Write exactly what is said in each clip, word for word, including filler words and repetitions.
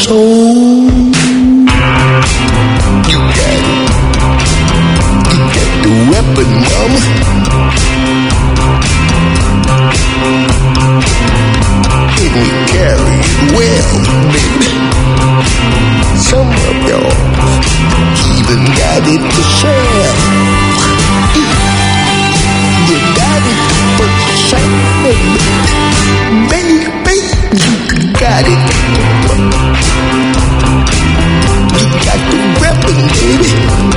soul. You got it. You got the weapon, mama. Can you carry it well, baby? Some of y'all even got it to share. You got it for sale, baby. You got it. You got the weapon, baby.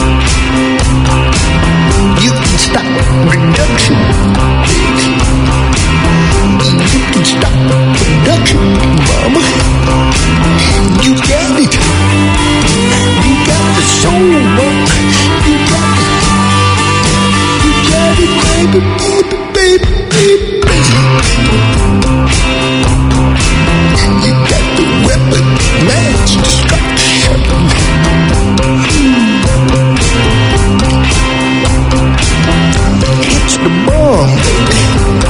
You can stop production, baby. You can stop production, mama. You got it. You got the soul, mama. You got it. You got it, baby, baby, baby, baby. You got the weapon, mass destruction. It's the bomb, baby.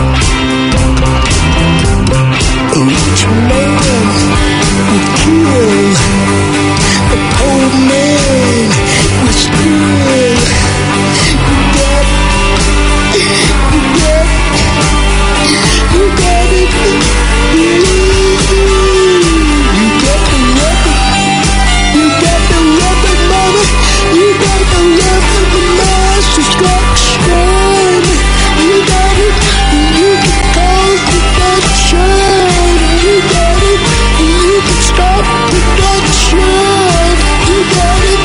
A rich man will kill. A poor man will steal. You got it. You got it. You got it. You got the weapon. You got the weapon, mama. You got the weapon of mass destruction. You got it. You can cause production. You got it. You can stop production. You got it.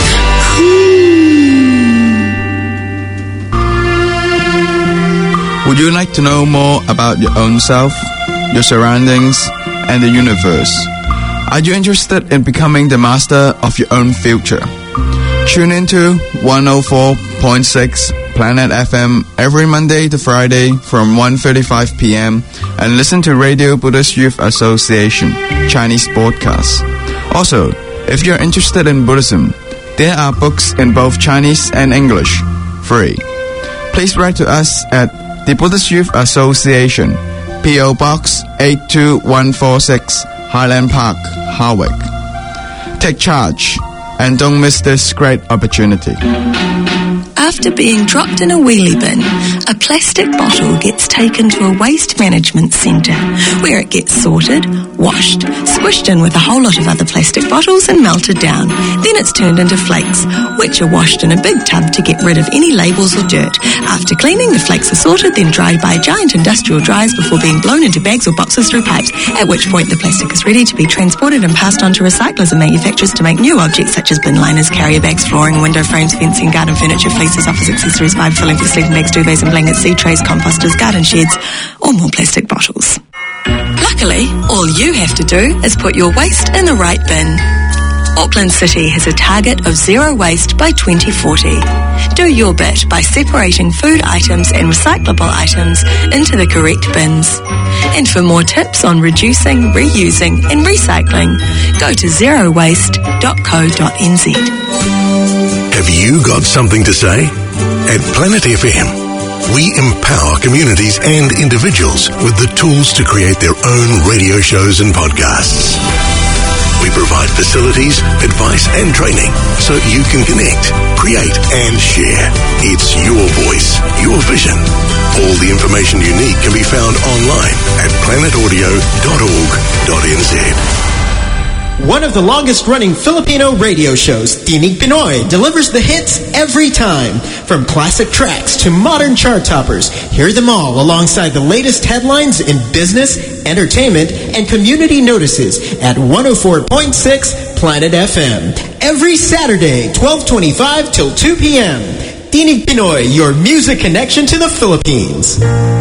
Would you like to know more about your own self, your surroundings, and the universe? Are you interested in becoming the master of your own future? Tune into one oh four point six Planet F M every Monday to Friday from one thirty-five p.m. and listen to Radio Buddhist Youth Association Chinese podcast. Also, if you're interested in Buddhism, there are books in both Chinese and English, free. Please write to us at the Buddhist Youth Association, P O Box eight two one four six, Highland Park, Harwich. Take charge and don't miss this great opportunity. After being dropped in a wheelie bin, a plastic bottle gets taken to a waste management centre where it gets sorted, washed, squished in with a whole lot of other plastic bottles and melted down. Then it's turned into flakes, which are washed in a big tub to get rid of any labels or dirt. After cleaning, the flakes are sorted, then dried by giant industrial dryers before being blown into bags or boxes through pipes, at which point the plastic is ready to be transported and passed on to recyclers and manufacturers to make new objects such as bin liners, carrier bags, flooring, window frames, fencing, garden furniture, fleeces, office accessories, fibre filling for sleeping bags, duvets and blankets, seed trays, composters, garden sheds, or more plastic bottles. Luckily, all you have to do is put your waste in the right bin. Auckland City has a target of zero waste by twenty forty. Do your bit by separating food items and recyclable items into the correct bins. And for more tips on reducing, reusing and recycling, go to zero waste dot co dot n z. Have you got something to say? At Planet F M, we empower communities and individuals with the tools to create their own radio shows and podcasts. We provide facilities, advice and training so you can connect, create and share. It's your voice, your vision. All the information you need can be found online at planet audio dot org dot n z. One of the longest-running Filipino radio shows, Tinig Pinoy, delivers the hits every time. From classic tracks to modern chart toppers, hear them all alongside the latest headlines in business, entertainment, and community notices at one oh four point six Planet F M. Every Saturday, twelve twenty-five till two p.m. Tinig Pinoy, your music connection to the Philippines.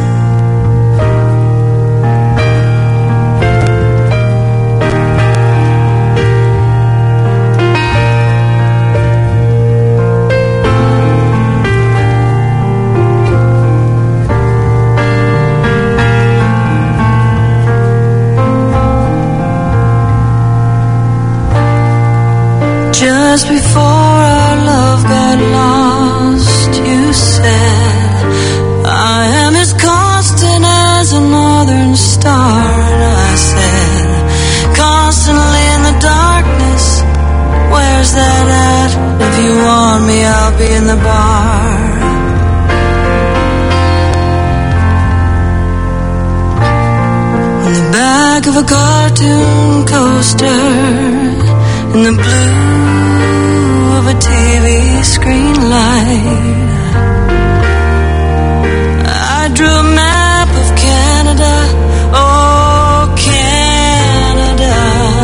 Just before our love got lost, you said, I am as constant as a northern star. And I said, constantly in the darkness be in the bar. On the back of a cartoon coaster, in the blue of a T V screen light, I drew a map of Canada, oh Canada.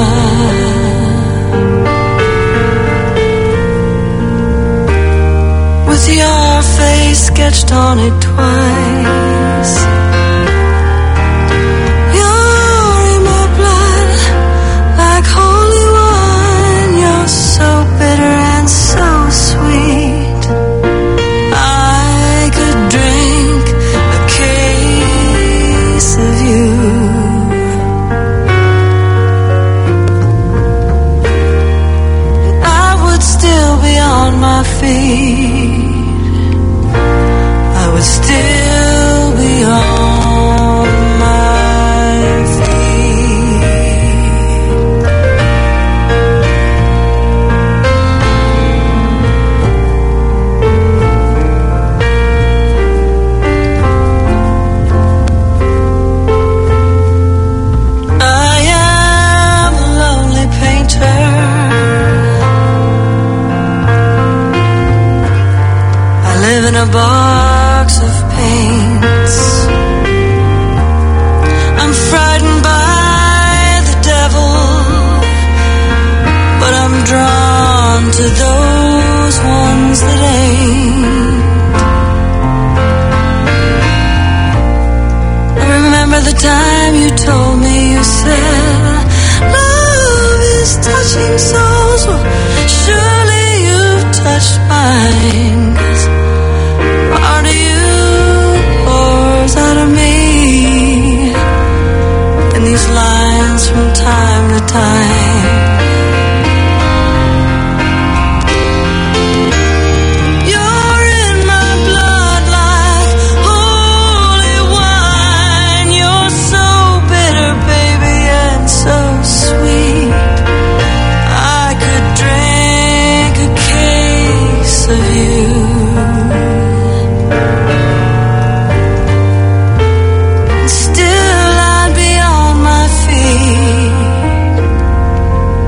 With your face sketched on it twice. You're in my blood like holy wine. You're so bitter and so sweet. I could drink a case of you. And I would still be on my feet. I would still be on my feet. I am a lonely painter. I live in a box of paints. I'm frightened by the devil, but I'm drawn to those ones that ain't. I remember the time you told me, you said, love is touching souls. Well, surely you've touched mine, 'cause part of you pours out of me in these lines from time to time. You're in my blood like holy wine. You're so bitter, baby, and so sweet. I could drink a case of you. Still I'd be on my feet.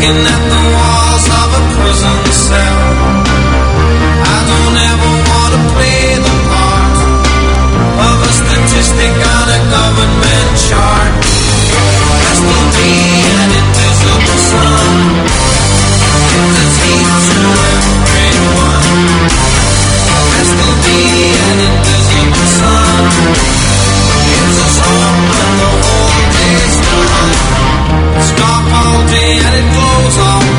looking at the walls of a prison cell. I don't ever want to play the part of a statistic on a government chart. There will be an invisible sun. It's a teach to everyone. There will be an invisible sun. It's a storm when the whole day's done. It's dark all day and it glows all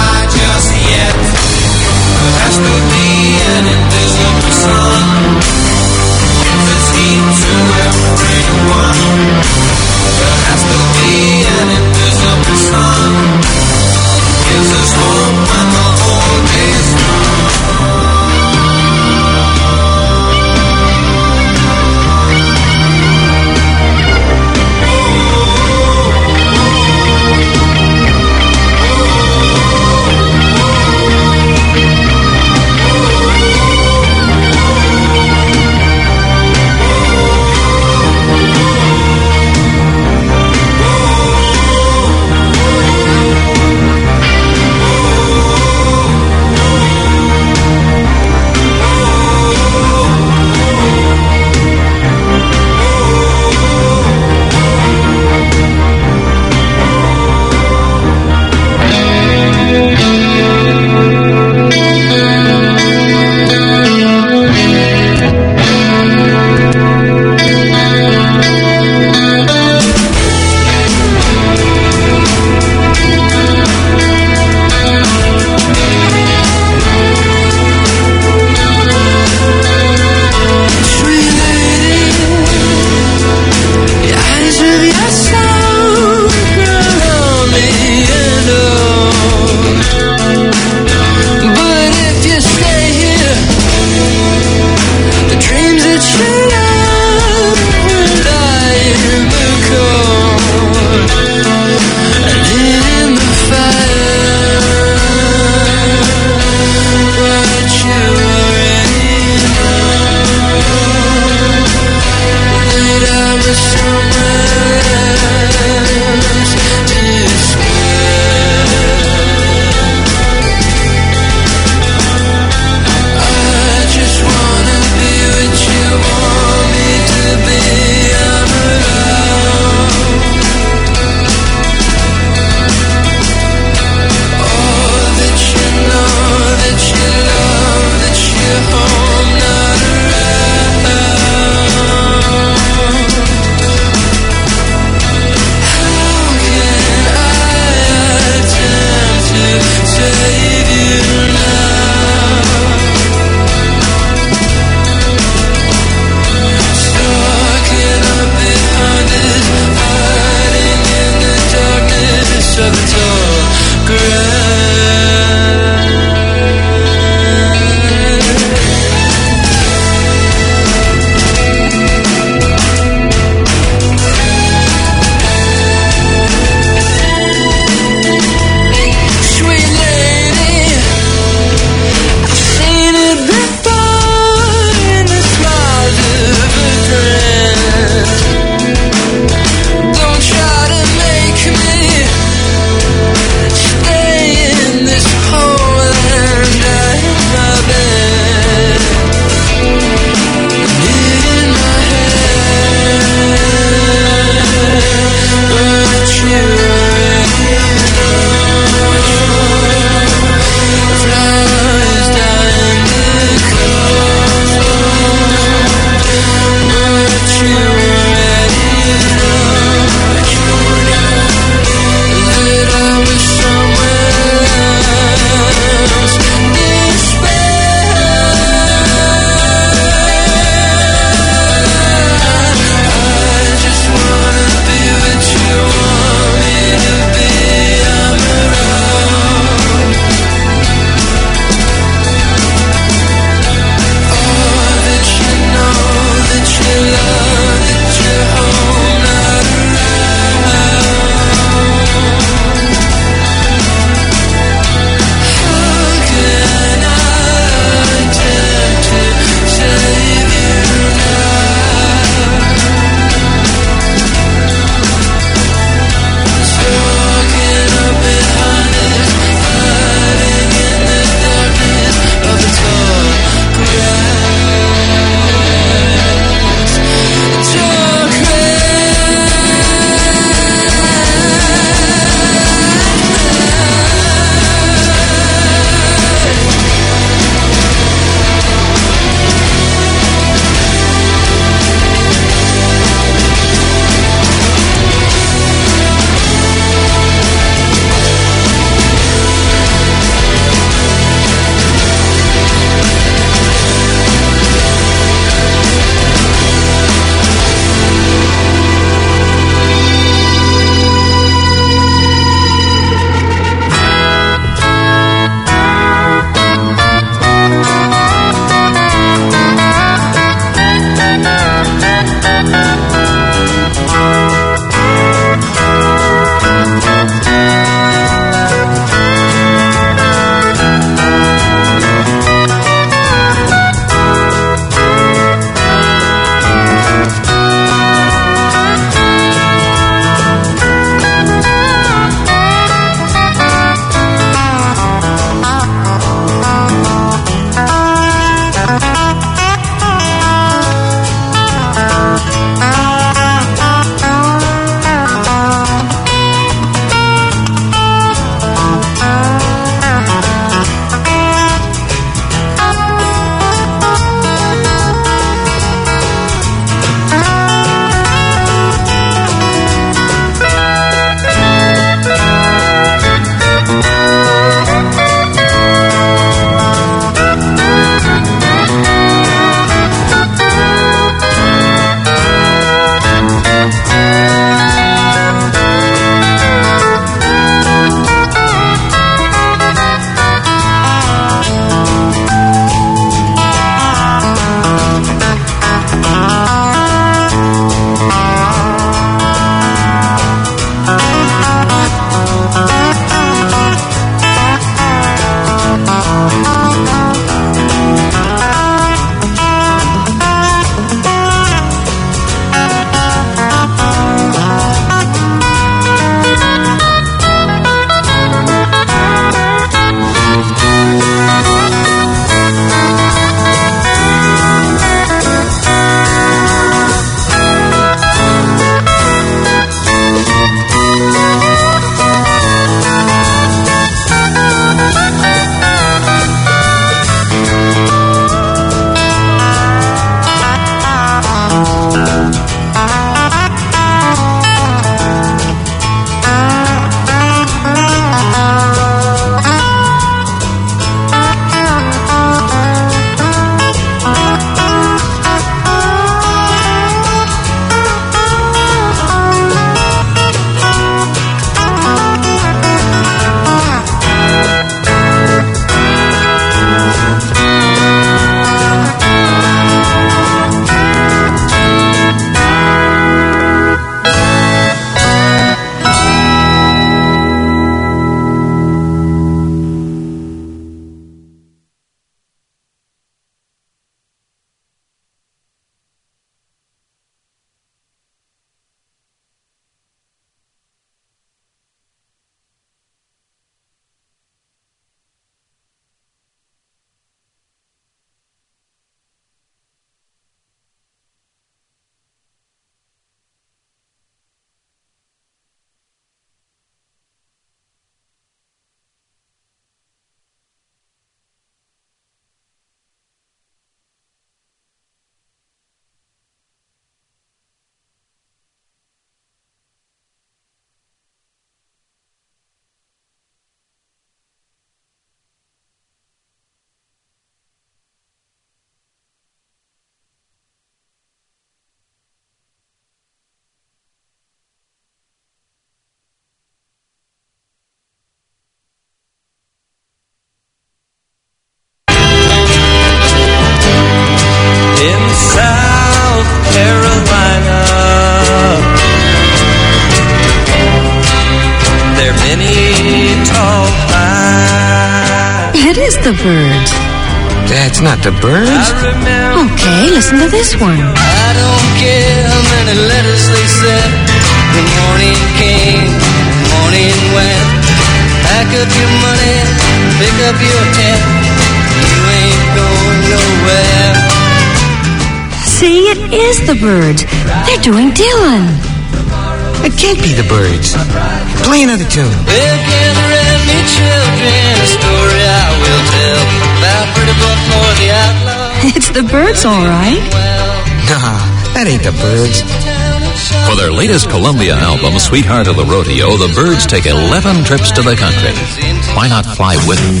It is the Byrds. That's not the Byrds. Okay, listen to this one. I don't care how many letters they sent. The morning came, the morning went. Pack up your money, pick up your tent. You ain't going nowhere. See, it is the Byrds. They're doing Dylan. It can't be the Byrds. Play another tune. Well, gather me children, a story I will tell about Pretty Buckmore the outlaw. It's the Byrds, all right. Nah, that ain't the Byrds. For their latest Columbia album, Sweetheart of the Rodeo, the Byrds take eleven trips to the country. Why not fly with them?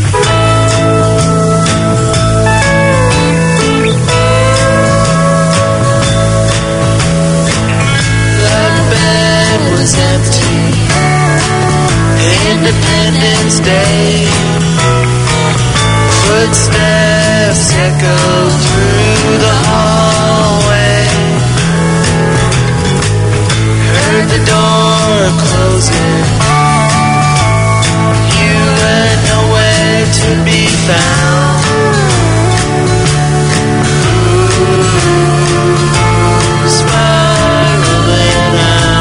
Empty. Independence Day. Footsteps echo through the hallway. Heard the door closing. You were nowhere to be found. Ooh, spiraling out.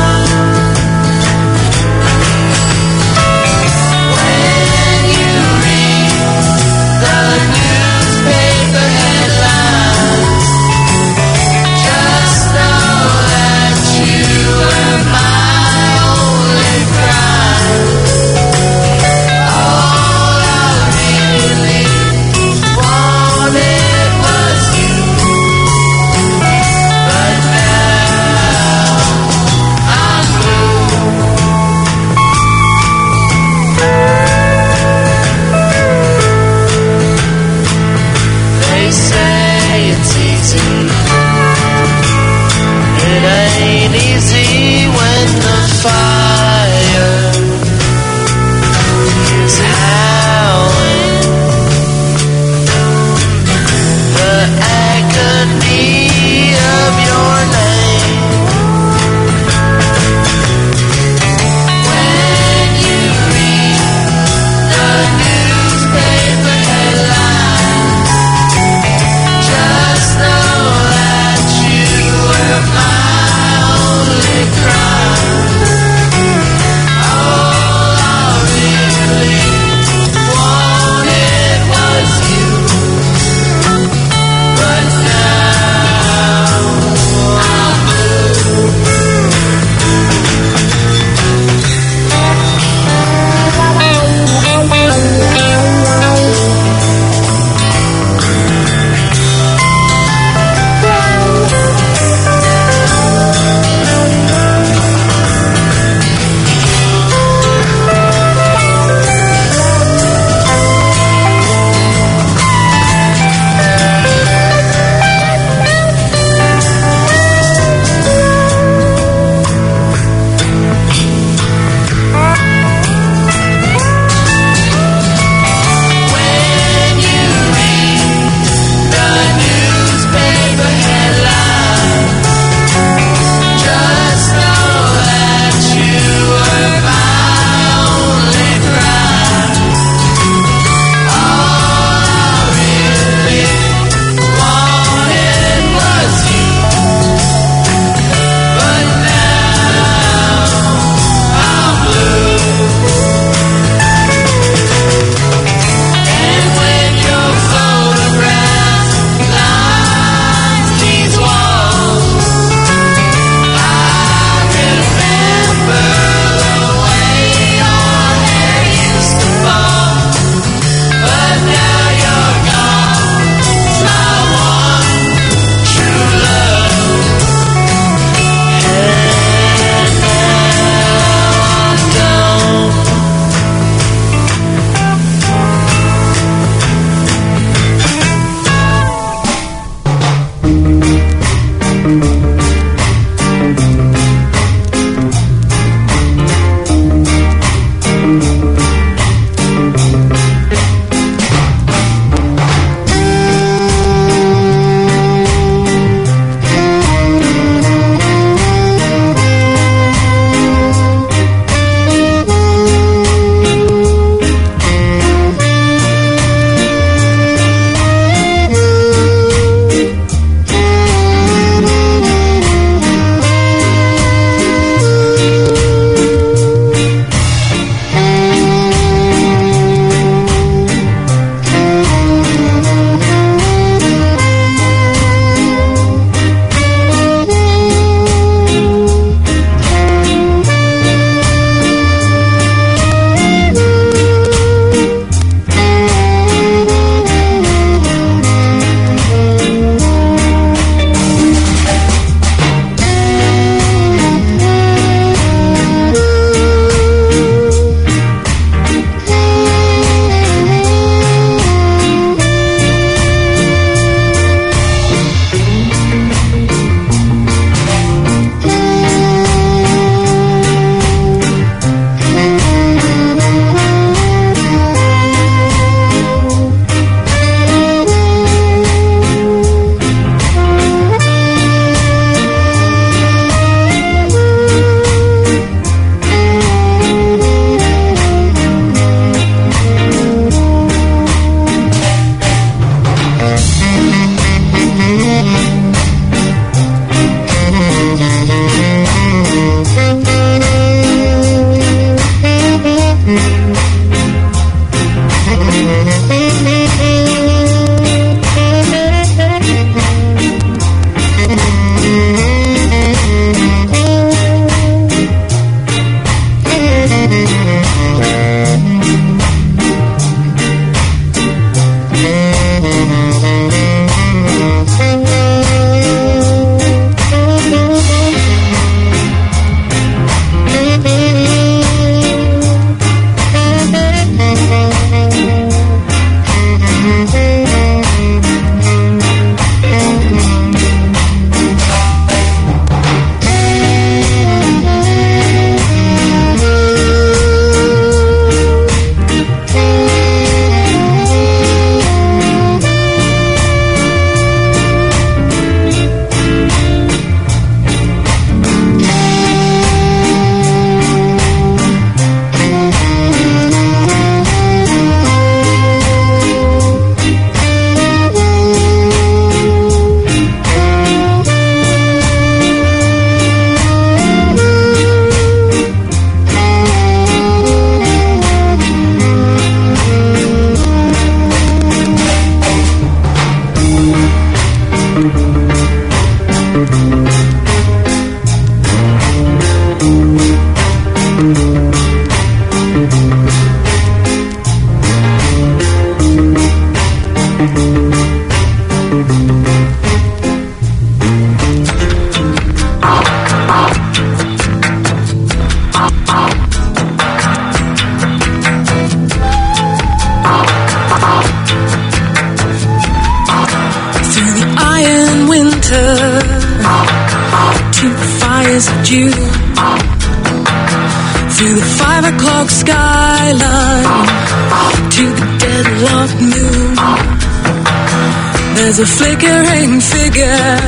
There's a flickering figure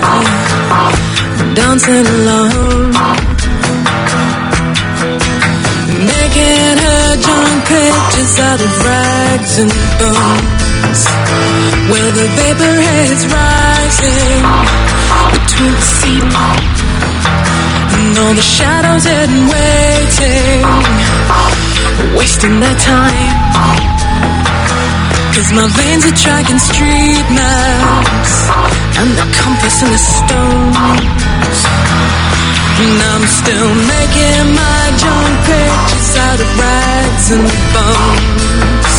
dancing alone, making her junk pictures out of rags and bones. Well, the vapor is rising between the seat and all the shadows in waiting, wasting their time. Cause my veins are tracking street maps and the compass in the stones. And I'm still making my junk pictures out of rags and bones.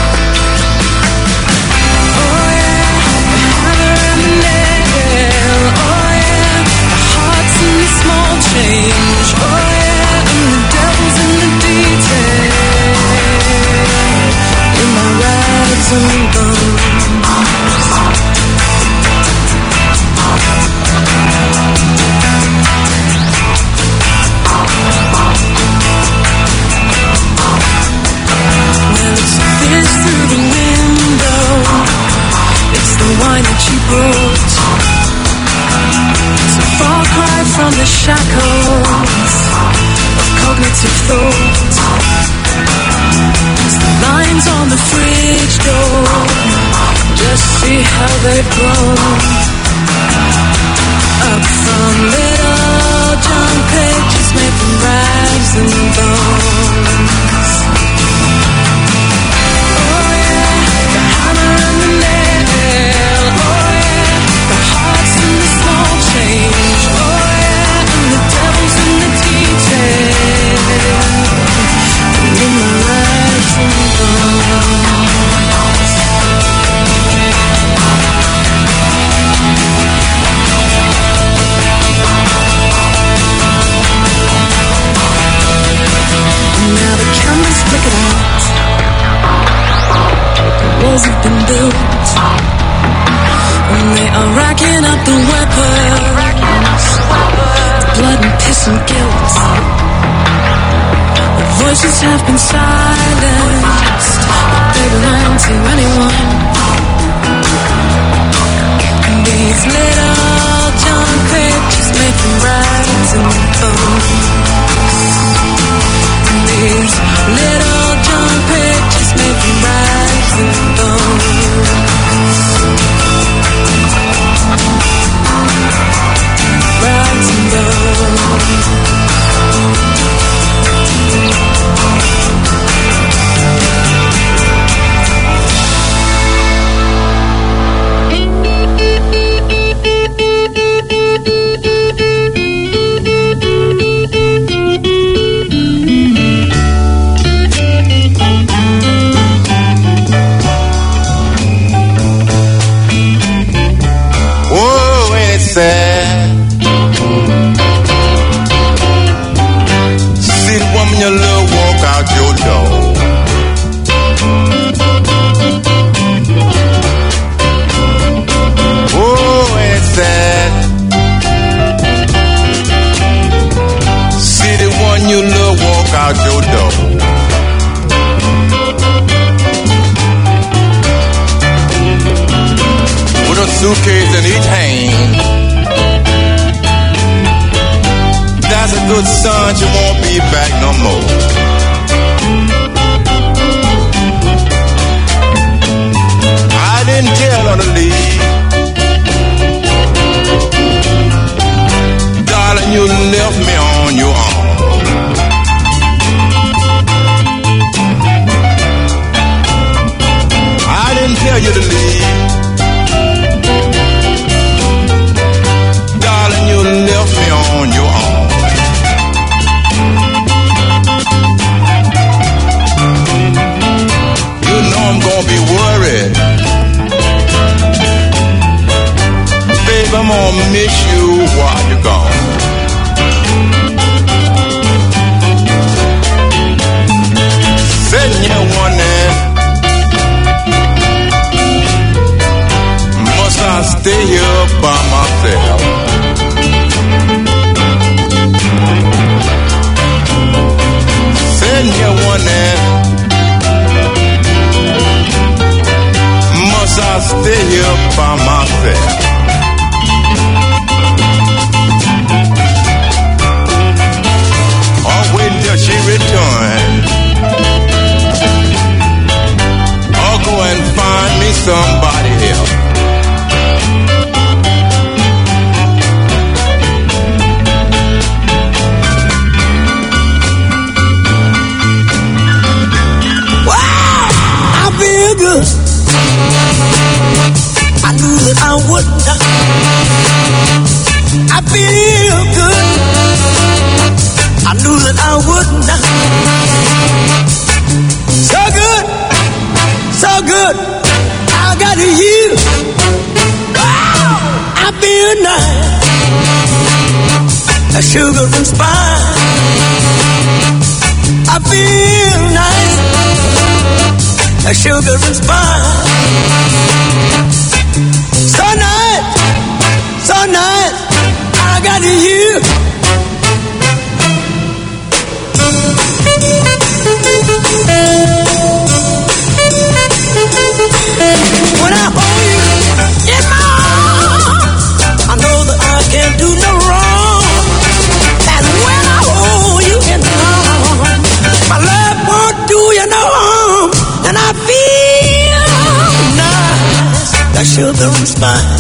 Oh yeah, the hammer and the nail. Oh yeah, the hearts and the small change. Oh yeah, and the devil's in the detail. In my rags and bones. Well, it's this through the window. It's the wine that you brought. It's a far cry from the shackles of cognitive thought. It's the lines on the fridge door. Just see how they've grown. Up from little junk pictures made from rags and bones. Oh yeah, the hammer and the nail. Oh yeah, the hearts and the small change. Oh yeah, and the devil's in the detail. And in my rags and bones. Now the cameras flicker out. The walls have been built, and they are racking up the weapons, the blood and piss and guilt. The voices have been silenced, but they belong to anyone. And these little junk pictures made from rags and bones. These little junk pictures made from rags and bones. Rags and bones. suitcase in each hand. That's a good son, she won't be back no more. I didn't tell her to leave. Darling, you left me on your own. I didn't tell you to leave. Darling, you left me on your own. You know I'm gonna be worried. Babe, I'm gonna miss you while you're gone. Sitting here wondering, must I stay here by myself? Sitting here wondering, must I stay here by myself? Or wait until she returns, or go and find me somebody else. Good. I knew that I would not. I feel good. I knew that I would not. So good, so good. I got you. Wow, I feel nice. A sugar and spice. I feel nice. A sugar and spice. So nice, so nice, I got you. When I hold you in my arms, I know that I can't do no wrong. And when I hold you in my arms, my love won't do you no harm. And I feel nice, like sugar and spice.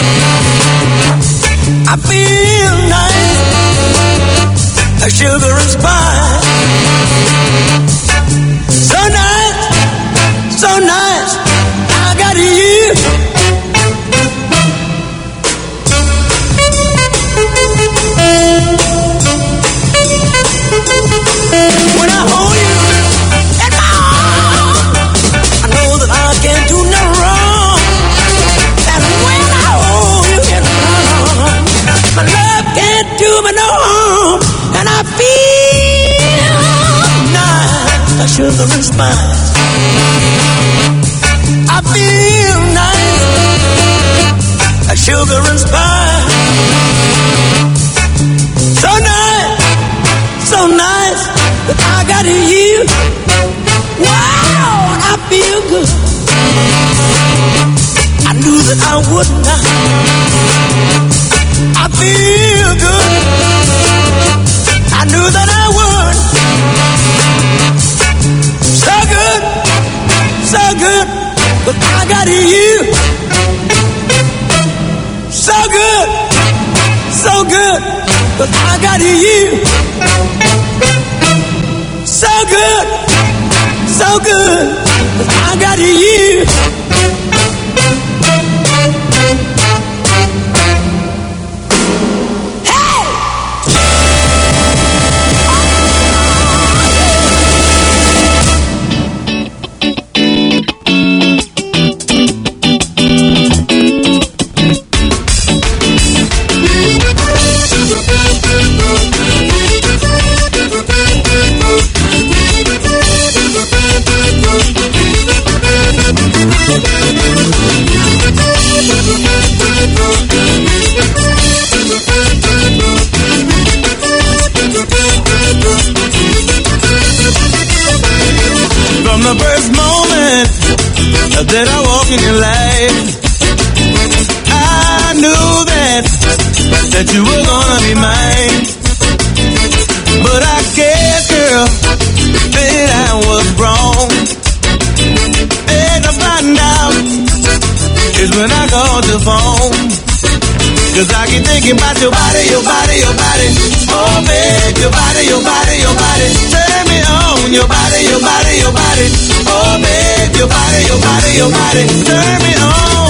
I feel nice, like sugar and spice. So nice, so nice, I got you. When I hold you in my arms, I know that I can't do no wrong. And when I hold you in my arms, my love can't do me no harm. And I feel nice, like sugar and spice. I feel nice, like sugar and spice. So nice, so nice, that I got you. Wow, I feel good. I knew that I would not. I feel good. I knew that I would. So good, so good, but I got you. So good, so good, but I got you. So good, so good, but I got you. From the first moment that I walk in your life, I that you were gonna be mine. But I guess, girl, that I was wrong. And I found out is when I called your phone. Cause I keep thinking about your body, your body, your body. Oh, babe, your body, your body, your body. Turn me on, your body, your body, your body. Oh, babe, your body, your body, your body. Turn me on.